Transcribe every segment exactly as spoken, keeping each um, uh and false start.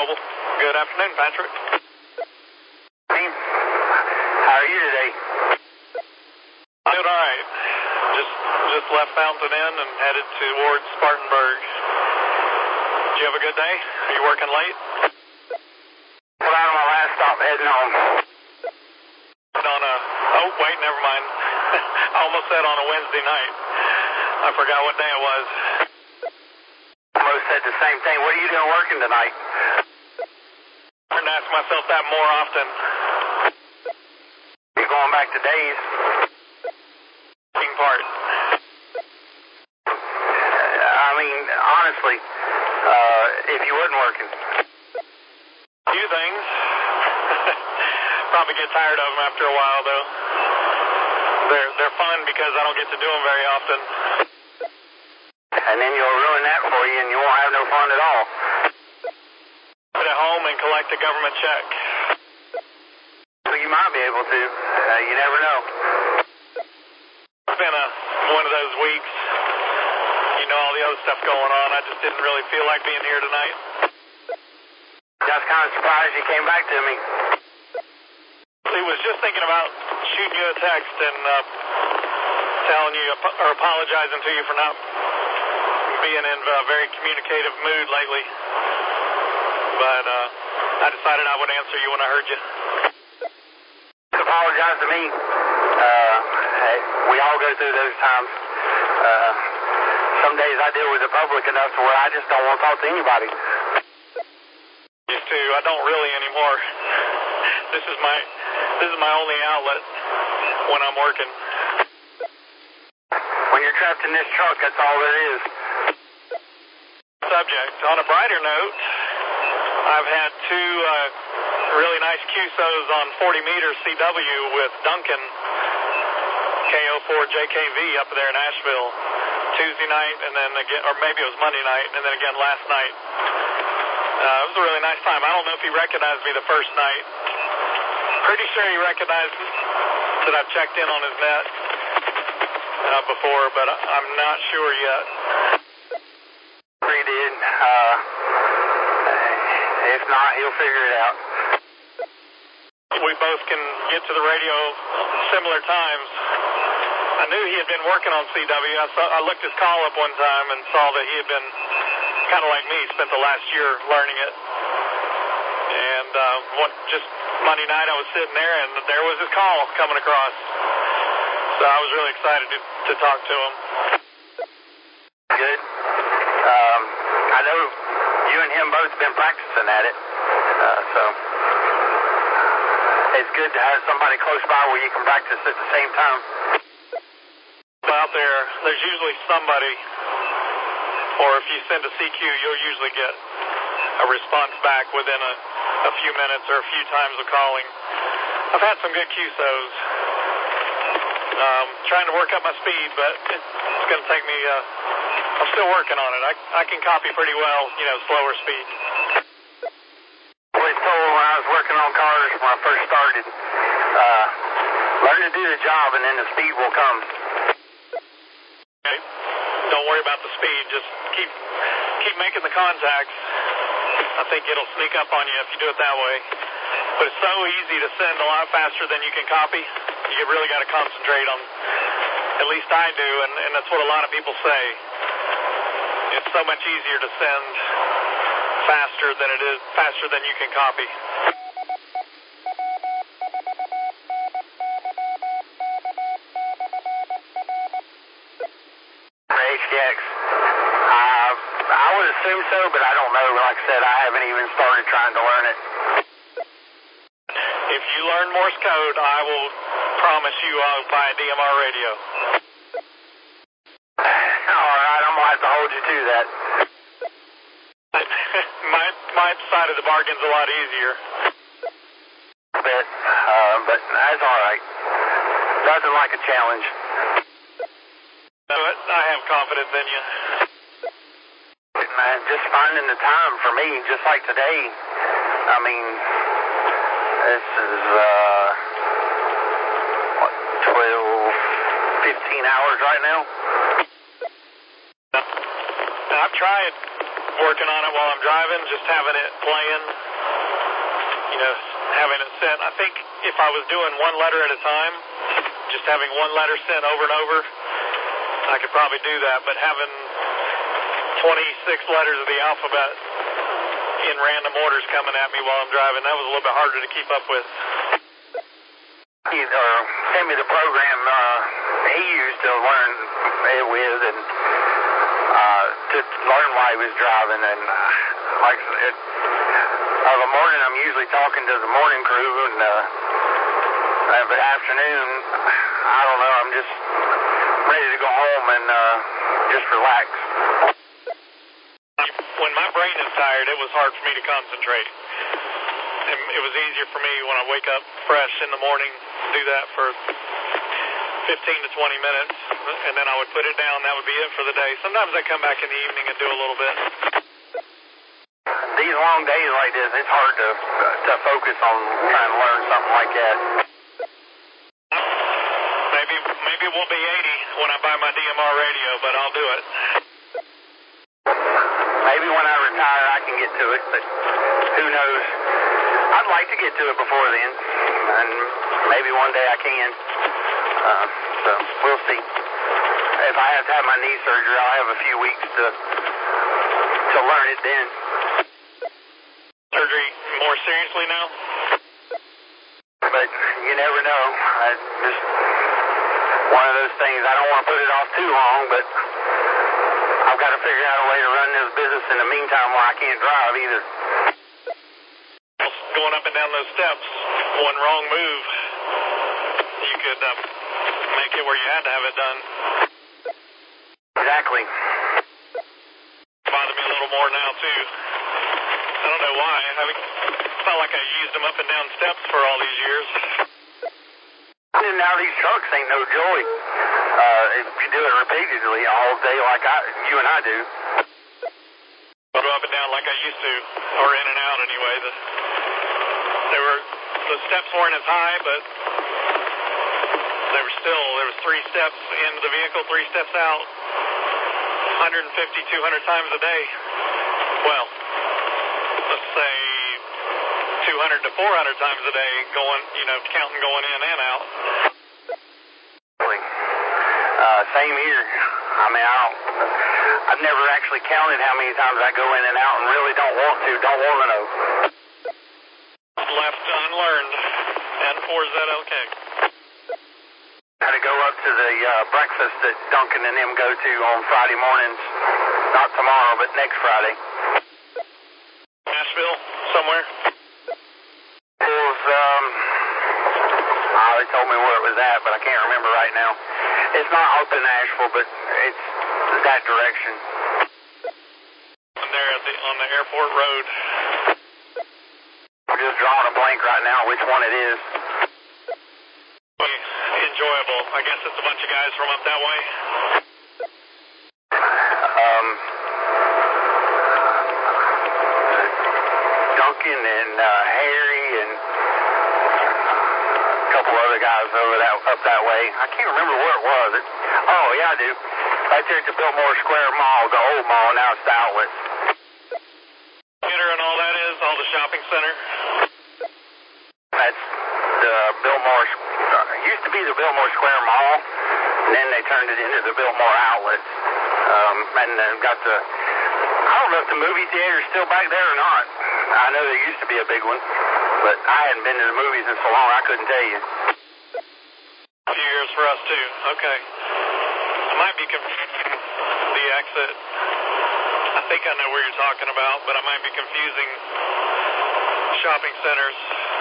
Mobile. Good afternoon, Patrick. Hey, how are you today? Doing all right. Just just left Fountain Inn and headed towards Spartanburg. Did you have a good day? Are you working late? Well, out on my last stop, heading home. On a oh wait, never mind. I almost said on a Wednesday night. I forgot what day it was. Almost said the same thing. What are you doing working tonight? I'm starting to ask myself that more often. You going back to days? Working part. I mean, honestly, uh, if you wasn't working. Few things. Probably get tired of them after a while, though. They're they're fun because I don't get to do them very often. And then you'll ruin that for you, and you won't have no fun at all. Sit at home and collect a government check. So you might be able to. Uh, you never know. It's been a one of those weeks. You know, all the other stuff going on. I just didn't really feel like being here tonight. I was kind of surprised you came back to me. He was just thinking about shooting you a text and uh, telling you or apologizing to you for not being in a very communicative mood lately. But uh, I decided I would answer you when I heard you. Apologize to me. Uh, hey, we all go through those times. Uh, some days I deal with the public enough to where I just don't want to talk to anybody. Used to. I don't really anymore. This is my this is my only outlet when I'm working. When you're trapped in this truck, that's all there is. Subject. On a brighter note, I've had two uh, really nice Q S Os on forty meters C W with Duncan K O four J K V up there in Asheville Tuesday night, and then again, or maybe it was Monday night, and then again last night. Uh, it was a really nice time. I don't know if he recognized me the first night. Pretty sure he recognized that I've checked in on his net uh, before, but I'm not sure yet. He did. Uh, if not, he'll figure it out. We both can get to the radio similar times. I knew he had been working on C W. I, saw, I looked his call up one time and saw that he had been kind of like me, spent the last year learning it. And uh, one, just Monday night I was sitting there and there was his call coming across. So I was really excited to, to talk to him. Good. Um, I know you and him both been practicing at it. Uh, so it's good to have somebody close by where you can practice at the same time. Out there, there's usually somebody, or if you send a C Q, you'll usually get a response back within a, a few minutes or a few times of calling. I've had some good Q S Os. Um, trying to work up my speed, but it's going to take me, uh, I'm still working on it. I, I can copy pretty well, you know, slower speed. I was told when I was working on cars when I first started, uh, learn to do the job and then the speed will come. Okay. Don't worry about the speed. Just keep keep making the contacts. I think it'll sneak up on you if you do it that way. But it's so easy to send a lot faster than you can copy. You really got to concentrate on, at least I do, and, and that's what a lot of people say. It's so much easier to send faster than it is, faster than you can copy. H D X. Uh, I would assume so, but I don't know. Like I said, I haven't even started trying to learn it. If you learn Morse code, I will promise you I'll buy a D M R radio. All right, I'm going to have to hold you to that. my, my side of the bargain's a lot easier. But, uh, but that's all right. Nothing like a challenge. But I have confidence in you. Man, just finding the time for me, just like today. I mean, this is, uh, what, twelve, fifteen hours right now? I've tried working on it while I'm driving, just having it playing, you know, having it sent. I think if I was doing one letter at a time, just having one letter sent over and over, I could probably do that. But having twenty-six letters of the alphabet in random orders coming at me while I'm driving, that was a little bit harder to keep up with. He uh, sent me the program uh, he used to learn it with, and uh, to learn while he was driving. And uh, like it, of a morning, I'm usually talking to the morning crew, and uh, uh, but afternoon, I don't know. I'm just ready to go home and uh, just relax. When my brain is tired, it was hard for me to concentrate. It, it was easier for me when I wake up fresh in the morning, do that for fifteen to twenty minutes, and then I would put it down. That would be it for the day. Sometimes I come back in the evening and do a little bit. These long days like this, it's hard to to focus on trying to learn something like that. Maybe maybe it won't be eighty when I buy my D M R radio, but I'll do it. Maybe when I retire, I can get to it, but who knows? I'd like to get to it before then, and maybe one day I can. Uh, so we'll see. If I have to have my knee surgery, I'll have a few weeks to to learn it then. Surgery more seriously now? But you never know. I just one of those things. I don't want to put it off too long, but I've got to figure out a way to run this business in the meantime while I can't drive either. Going up and down those steps, one wrong move, you could uh, make it where you had to have it done. Exactly. Bother me a little more now, too. I don't know why. I mean, it's not like I used them up and down steps for all these years. And now these trucks ain't no joy. Uh, if you do it repeatedly all day like I, you and I do. I'll go up and down like I used to, or in and out anyway. The, they were, the steps weren't as high, but they were still, there was three steps into the vehicle, three steps out, one fifty, two hundred times a day. Well, let's say two hundred to four hundred times a day going, you know, counting going in and out. Uh, same here. I mean, I don't, I've never actually counted how many times I go in and out and really don't want to, don't want to know. Left unlearned. N four Z L K. Got to go up to the uh, breakfast that Duncan and them go to on Friday mornings. Not tomorrow, but next Friday. Nashville, somewhere? It was, um, oh, they told me where it was at, but I can't remember right now. It's not up in Nashville, but it's that direction. And there at the, on the airport road. I'm just drawing a blank right now which one it is. Enjoyable. I guess it's a bunch of guys from up that way. Um, Duncan and uh, Harry and a couple other guys over that up that way. I can't remember where it was. It, oh, yeah, I do. Right there at the Biltmore Square Mall, the old mall, now it's the outlet. Theater and all that is, all the shopping center. That's the Biltmore, uh, used to be the Biltmore Square Mall, and then they turned it into the Biltmore Outlet. Um, and then got the, I don't know if the movie theater is still back there or not. I know there used to be a big one, but I hadn't been to the movies in so long I couldn't tell you. A few years for us too. Okay. I might be confusing the exit. I think I know where you're talking about, but I might be confusing shopping centers.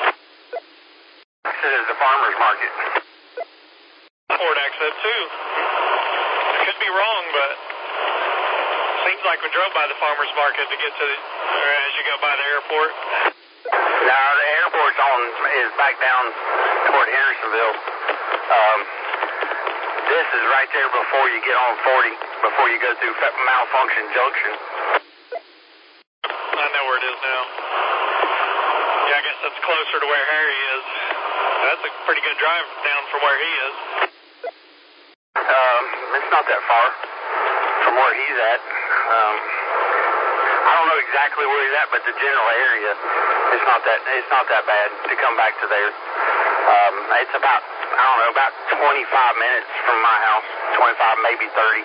This is the farmer's market. Ford exit too. I could be wrong, but seems like we drove by the farmer's market to get to the, or as you go by the airport. No, the airport's on is back down toward Harrisonville. Um, this is right there before you get on forty, before you go through Malfunction Junction. I know where it is now. Yeah, I guess that's closer to where Harry is. That's a pretty good drive down from where he is. Um, it's not that far from where he's at. Um, I I don't know exactly where he's at, but the general area, it's not that it's not that bad to come back to there. Um, it's about, I don't know, about twenty-five minutes from my house, twenty-five, maybe thirty.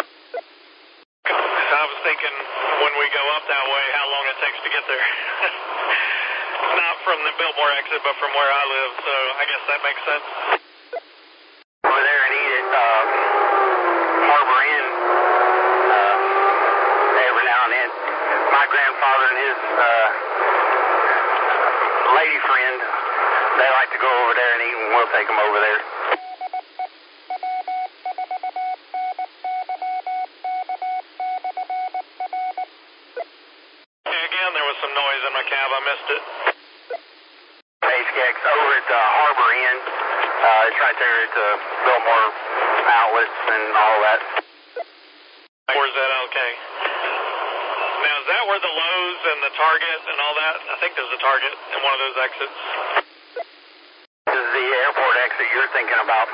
I was thinking when we go up that way, how long it takes to get there. Not from the Biltmore exit, but from where I live, so I guess that makes sense. Over there and eat at uh, Harbor Inn uh, every now and then. My grandfather and his uh, lady friend, they like to go over there and eat, and we'll take them over there. Yeah, again, there was some noise in my cab. I missed it. Hey, Skex, over at the Harbor Inn, uh, it's right there at the Biltmore outlets and all that. Where's that? Okay. Now, is that where the Lowe's and the Target and all that? I think there's a Target in one of those exits. This is the airport exit you're thinking about.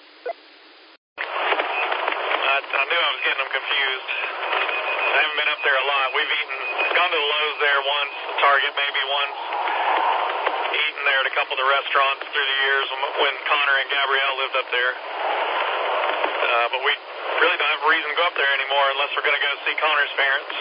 I, I knew I was getting them confused. I haven't been up there a lot. We've eaten, gone to the Lowe's there once, the Target maybe once. Eaten there at a couple of the restaurants through the years when Connor and Gabrielle lived up there. Uh, but we really don't have a reason to go up there anymore unless we're going to go see Connor's parents.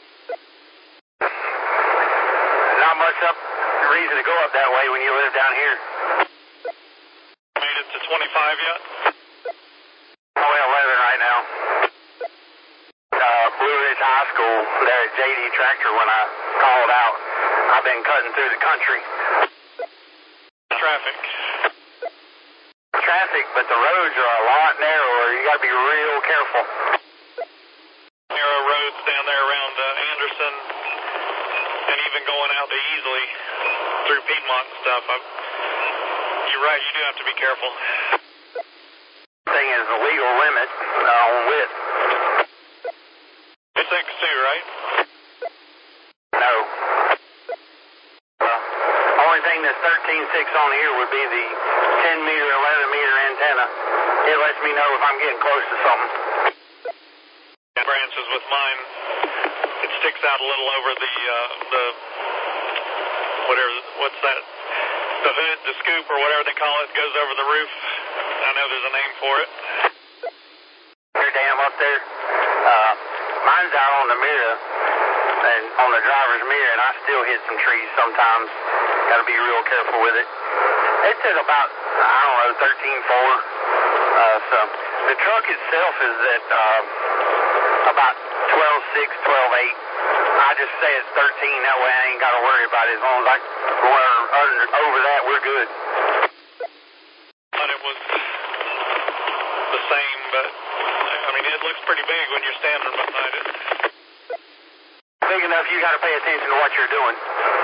Not much up reason to go up that way when you live down here. Made it to twenty-five yet? Oh, eleven right now. Uh, Blue Ridge High School there at J D Tractor when I called out. I've been cutting through the country. Traffic. Traffic, but the roads are a lot narrower. You got to be real careful. Narrow roads down there around uh, Anderson, and even going out to Easley through Piedmont and stuff. I'm, you're right, you do have to be careful. Thing is the legal limit uh, on width. It's six two, right? No. Uh, only thing that's thirteen six on here would be the ten meter, eleven meter antenna. It lets me know if I'm getting close to something. Branches with mine, it sticks out a little over the, uh, the, whatever, what's that, the hood, the scoop, or whatever they call it, goes over the roof. I know there's a name for it. Your dam up there, uh, mine's out on the mirror, and on the driver's mirror, and I still hit some trees sometimes. Got to be real careful with it. It's at about, I don't know, thirteen four. Uh, so the truck itself is at uh, about twelve six, twelve eight. I just say it's thirteen. That way I ain't got to worry about it. As long as I go under, over that, we're good. But it was the same, but I mean, it looks pretty big when you're standing beside it. Big enough you got to pay attention to what you're doing.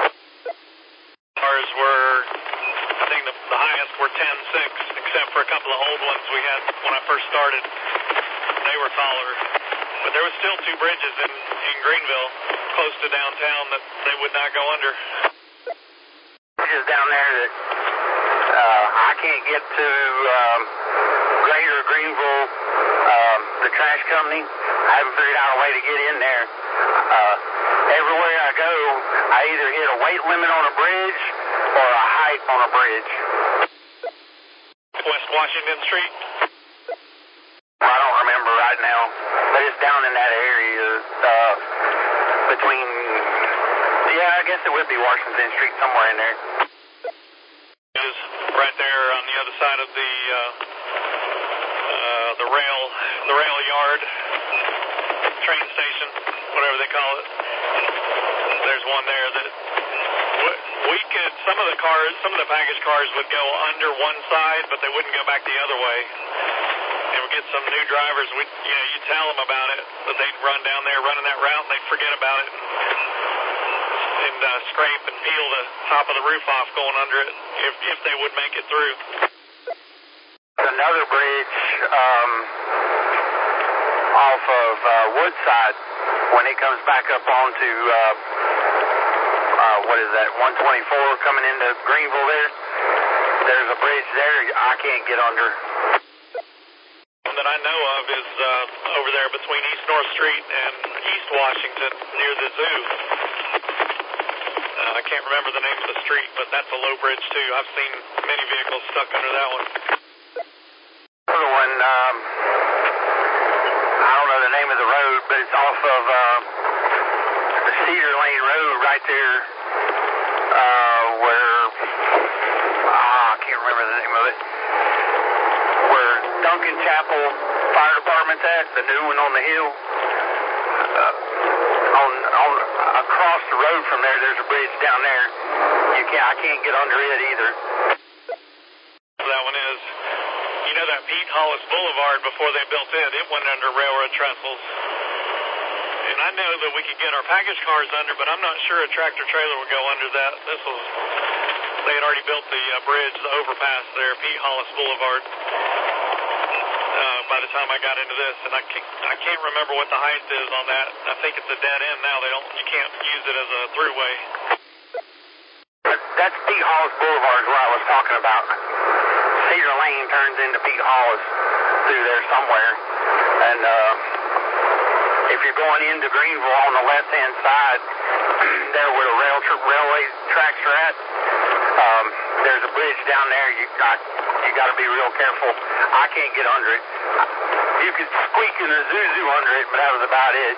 Ours were, I think the, the highest were ten six, except for a couple of old ones we had when I first started. They were taller. But there was still two bridges in, in Greenville, close to downtown, that they would not go under. Bridges down there that uh, I can't get to um, Greater Greenville, um, the trash company. I haven't figured out a way to get in there. Uh, everywhere I go, I either hit a weight limit on a bridge or a height on a bridge. West Washington Street? I don't remember right now, but it's down in that area uh, between, yeah, I guess it would be Washington Street, somewhere in there. It is right there on the other side of the uh, uh, the rail, the rail yard, train station, whatever they call it. There's one there that we could, some of the cars, some of the package cars would go under one side, but they wouldn't go back the other way. And we'd get some new drivers, we, you know, you tell them about it, but they'd run down there running that route, and they'd forget about it and uh, scrape and peel the top of the roof off going under it if, if they would make it through. Another bridge um, off of uh, Woodside, when it comes back up onto, uh, uh, what is that, one twenty-four coming into Greenville there, there's a bridge there I can't get under. And then that I know of is uh, over there between East North Street and East Washington near the zoo. Uh, I can't remember the name of the street, but that's a low bridge too. I've seen many vehicles stuck under that one. Another one, um, I don't know the name of the road, but it's off of uh, Cedar Lane Road right there, uh, where, ah, I can't remember the name of it, where Duncan Chapel Fire Department's at, the new one on the hill. Uh, on, on, across the road from there, there's a bridge down there. You can't, I can't get under it either. That one is. You know that Pete Hollis Boulevard, before they built it, it went under railroad trestles. And I know that we could get our package cars under, but I'm not sure a tractor trailer would go under that. This was, they had already built the uh, bridge, the overpass there, Pete Hollis Boulevard, uh, by the time I got into this. And I can't, I can't remember what the height is on that. I think it's a dead end now. They don't, you can't use it as a throughway. That's Pete Hollis Boulevard is what I was talking about. Cedar Lane turns into Pete Hollis through there somewhere. And uh, if you're going into Greenville on the left-hand side, there where the rail tra- railway tracks are at, um, there's a bridge down there. You got you got to be real careful. I can't get under it. You could squeak in a Zuzu under it, but that was about it.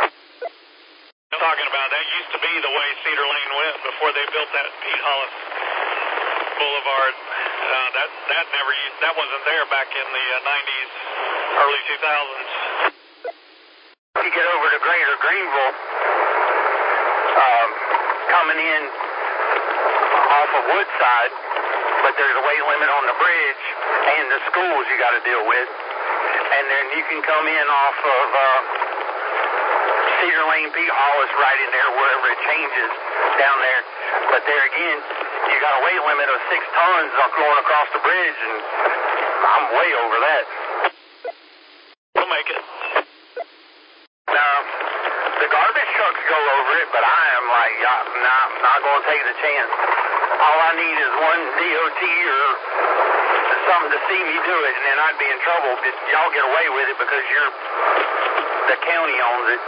I'm talking about that used to be the way Cedar Lane went before they built that Pete Hollis Boulevard. Uh, that that never used, that wasn't there back in the uh, nineties, early two thousands. You get over to Greater Greenville, um, coming in off of Woodside, but there's a weight limit on the bridge and the schools you got to deal with, and then you can come in off of uh, Cedar Lane, Pete Hollis, right in there wherever it changes down there. But there again, you got a weight limit of six tons going across the bridge, and I'm way over that. We'll make it. Now, the garbage trucks go over it, but I am like, I'm not, not going to take the chance. All I need is one D O T or something to see me do it, and then I'd be in trouble. Y'all get away with it because you're, the county owns it.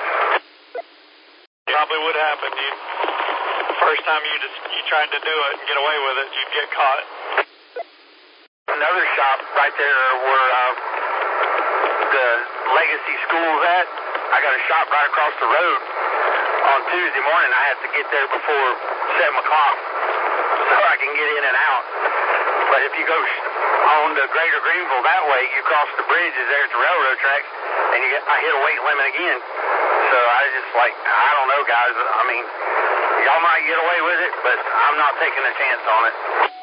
Probably would happen. You, first time you just you tried to do it and get away with it, you'd get caught. Another shop right there where uh, the Legacy School's at, I got a shop right across the road. On Tuesday morning, I have to get there before seven o'clock so I can get in and out. But if you go on to Greater Greenville that way, you cross the bridges there at the railroad tracks, and you get, I hit a weight limit again. So I just like, I don't know, guys. I mean, y'all might get away with it, but I'm not taking a chance on it.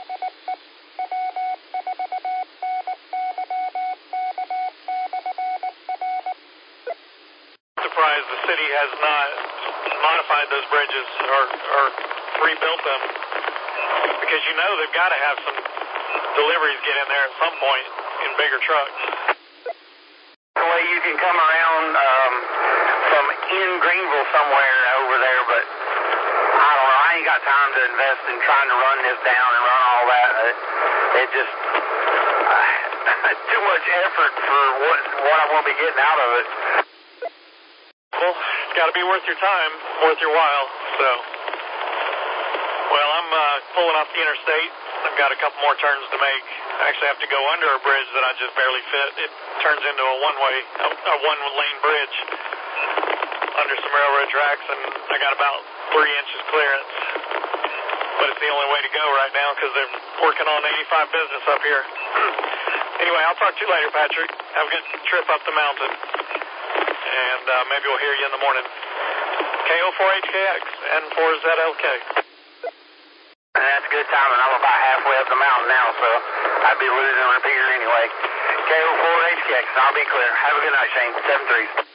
Surprised the city has not modified those bridges or, or rebuilt them, because you know they've got to have some deliveries get in there at some point in bigger trucks. The way you can come around um, from in Greenville somewhere over there, but I don't know. I ain't got time to invest in trying to run this down and run all that. It, it just uh, too much effort for what what I'm going to be getting out of it. Well, it's got to be worth your time, worth your while. So, well, I'm uh, pulling off the interstate. I've got a couple more turns to make. I actually have to go under a bridge that I just barely fit. It turns into a one-way, a, a one-lane bridge under some railroad tracks, and I got about three inches clearance. But it's the only way to go right now because they're working on eighty-five business up here. Anyway, I'll talk to you later, Patrick. Have a good trip up the mountain. And uh, maybe we'll hear you in the morning. K O four H K X and four Z L K. And that's good timing. I'm about halfway up the mountain now, so I'd be losing a repeater anyway. K O four H K X, I'll be clear. Have a good night, Shane. seven three.